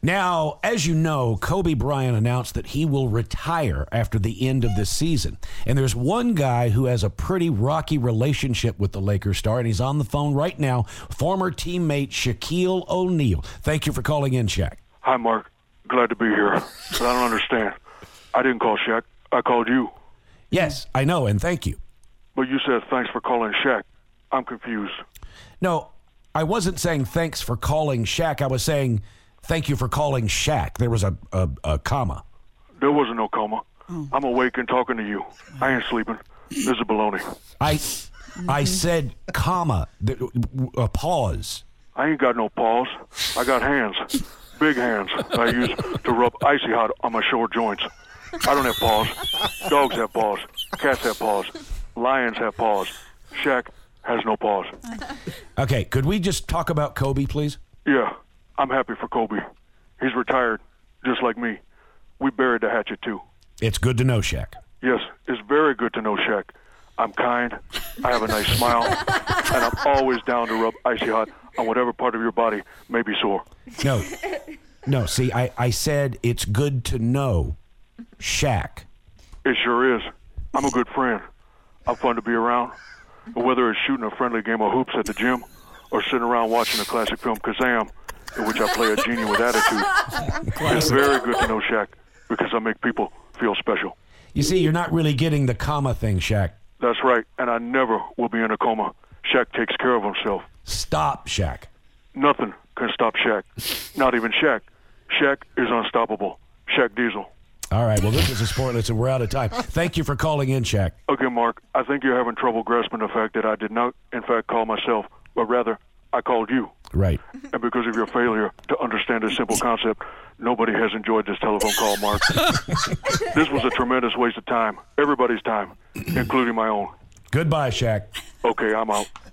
Now, as you know, Kobe Bryant announced that he will retire after the end of this season. And there's one guy who has a pretty rocky relationship with the Lakers star, and he's on the phone right now, former teammate Shaquille O'Neal. Thank you for calling in, Shaq. Hi, Mark. Glad to be here. But I don't understand. I didn't call Shaq. I called you. Yes, I know, and thank you. But you said thanks for calling Shaq. I'm confused. No, I wasn't saying thanks for calling Shaq. I was saying thank you for calling Shaq. There was a comma. There wasn't no comma. I'm awake and talking to you. I ain't sleeping. This is baloney. I said comma, a pause. I ain't got no paws. I got hands. Big hands that I use to rub icy hot on my short joints. I don't have paws. Dogs have paws. Cats have paws. Lions have paws. Shaq has no paws. Okay, could we just talk about Kobe, please? Yeah, I'm happy for Kobe. He's retired, just like me. We buried the hatchet, too. It's good to know, Shaq. Yes, it's very good to know Shaq. I'm kind, I have a nice smile, and I'm always down to rub icy hot on whatever part of your body may be sore. No, see, I said it's good to know Shaq. It sure is. I'm a good friend. I'm fun to be around. But whether it's shooting a friendly game of hoops at the gym or sitting around watching the classic film Kazam, in which I play a genie with attitude, it's very good to know Shaq because I make people feel special. You see, you're not really getting the comma thing, Shaq. That's right, and I never will be in a coma. Shaq takes care of himself. Stop, Shaq. Nothing can stop Shaq. Not even Shaq. Shaq is unstoppable. Shaq Diesel. All right, well, this is a sport. Listen, we're out of time. Thank you for calling in, Shaq. Okay, Mark, I think you're having trouble grasping the fact that I did not, in fact, call myself, but rather, I called you. Right. And because of your failure to understand this simple concept, nobody has enjoyed this telephone call, Mark. This was a tremendous waste of time. Everybody's time, including my own. Goodbye, Shaq. Okay, I'm out.